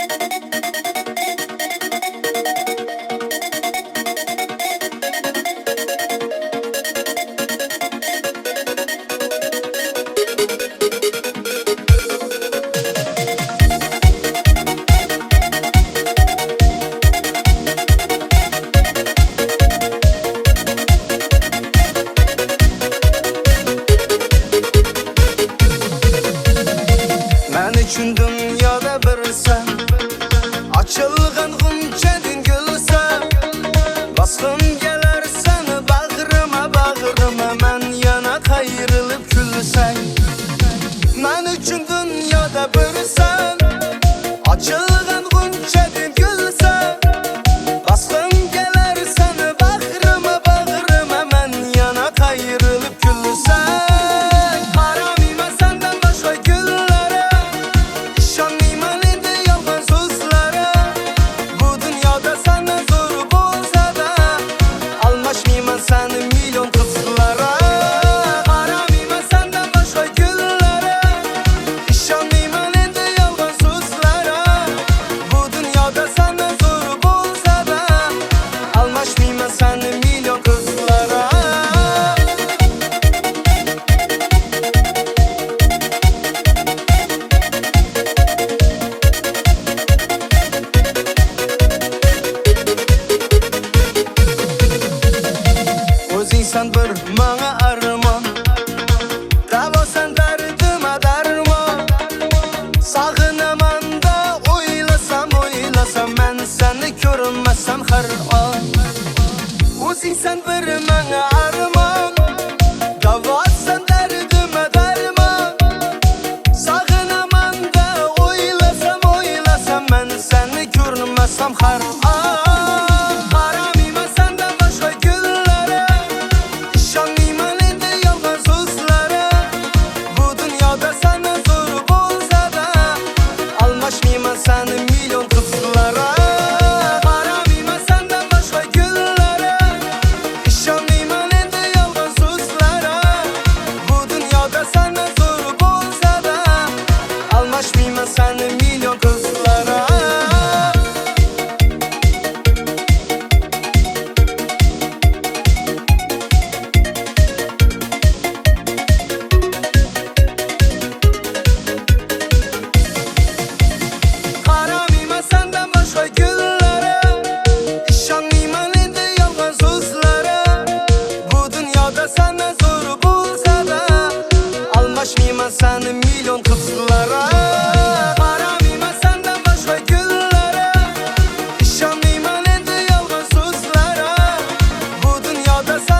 Üçün dünyada birsən Açılğan g'unchadin gulsan Basqın gələrsən bağrıma bağrıma Mən yana qayırılıb külsən Mən üçün dünyada birsən Açılğan g'unchadin gulsan Basqın gələrsən bağrıma bağrıma Mən yana qayırılıb külsən Seni milyon kızlara Aramıyorum senden başka güllere İşanmıyorum elde yalgan sözlere Bu dünyada senden zoru bulsa da Almaşmıyorum seni milyon kızlara Sen bir bana armağan Dava sen derdime derman Sağınaman da oylasam Ben seni görünmezsem her an Özün sen bir bana armağan Dava sen derdime derman Sağınaman da oylasam Ben seni görünmezsem her an Seni milyon kızlara Aramıyorum senden başka güllere İşanmıyorum elde yalgan sözlere Bu dünyada senden zoru bulsa da Almaşmıyorum seni milyon kızlara Seni milyon kızlara Aramıyorum senden başka güllere İşanmıyorum elde yalgan sözlere Bu dünyada sen